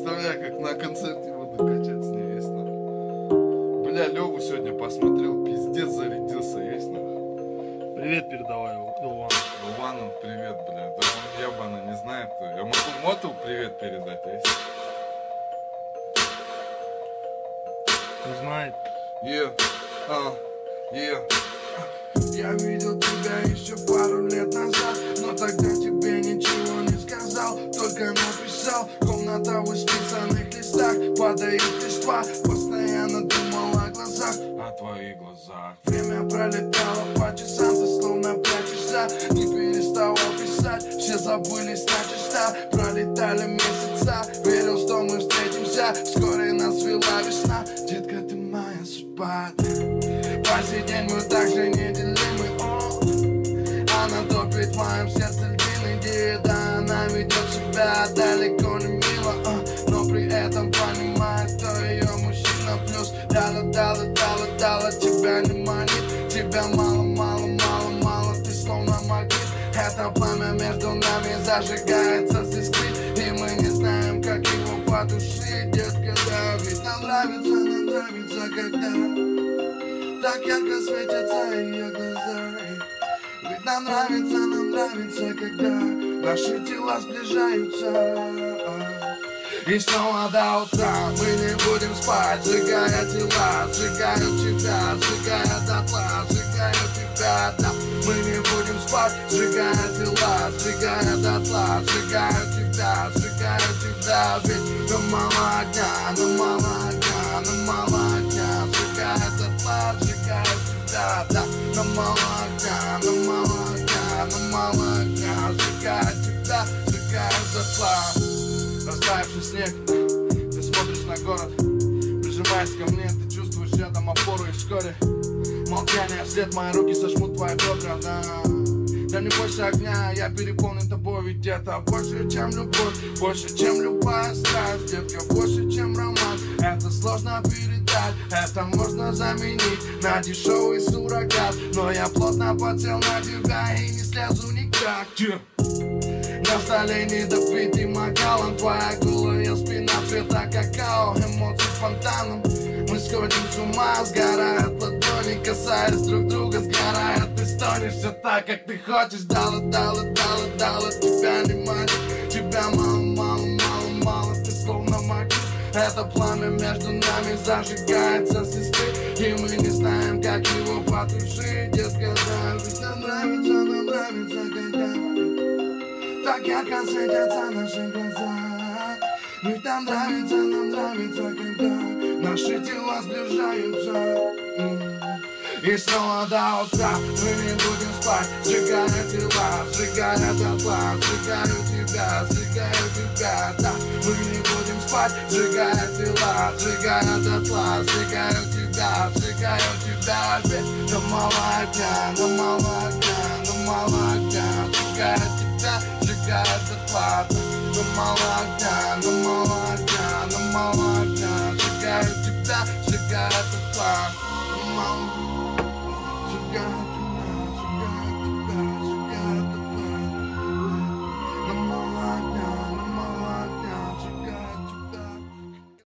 представляю, как на концерте буду качать с ней, есть нахуй. Бля, Леву сегодня посмотрел, пиздец зарядился, есть нахуй. Привет передавай Илвану. Илвану привет, бля, да он ебано не знает. Я могу Моту привет передать, есть? Не знает. Я видел тебя еще пару лет назад, но тогда тебе ничего не сказал, только написал. Комната в исписанных листах, падает листва, постоянно думал о глазах, о твоих глазах. Время пролетало по часам, ты словно прячешься, не переставал писать, все забылись начисто. Пролетали месяца, верил, что мы встретимся, вскоре нас вела весна. Детка, ты моя судьба. По сей день мы также неделимы, она топит в моем сердце льдины идеи. Да, она ведет себя далеко не мило, но при этом понимает, кто ее мужчина. Плюс дала тебя не манит, тебя мало, ты словно магнит. Это пламя между нами зажигается с искры, и мы не знаем, как его потушить. Детка, да, ведь нам нравится, когда так ярко светятся ее глаза. Ведь нам нравится, когда наши тела сближаются. И снова до утра мы не будем спать, сжигая тела, сжигаю тебя, сжигая дотла, сжигаю тебя, да. Мы не будем спать, сжигая тела, сжигая дотла, сжигаю тебя, ведь нам мало огня, сжигая дотла, сжигаю тебя, да. Нам мало огня, сжигаю тебя, сжигаю дотла. Растаявший снег, ты смотришь на город, прижимаясь ко мне, ты чувствуешь рядом опору, и вскоре молчание вслед, мои руки сожмут твои бедра, да. Да не больше огня, я переполнен тобой, ведь это больше, чем любовь, больше, чем любая страсть, детка, больше, чем роман. Это сложно передать, это можно заменить на дешевый суррогат, но я плотно подсел на тебя и не слезу никак. На столе недопитый макалом, твоя голая спина цвета какао, эмоции фонтаном. Мы сходим с ума, сгорают ладони, касаясь друг друга, сгорают, ты стонешь все так, как ты хочешь. Дала тебя не манит, тебя мало, ты словно магнит. Это пламя между нами зажигается с искры, и мы не знаем, как его потушить. Детка, да, ведь нам нравится, когда так ярко светятся наши глаза. Ведь нам нравится, когда наши тела сближаются. И снова до утра мы не будем спать, сжигая тела, сжигая дотла, сжигаю тебя, да. Мы не будем спать, сжигая тела, сжигая дотла, сжигаю тебя, ведь нам мало огня, сжигаю тебя, сжигаю дотла. Нам мало огня, сжигаю тебя, сжигаю дотла. Сжигаю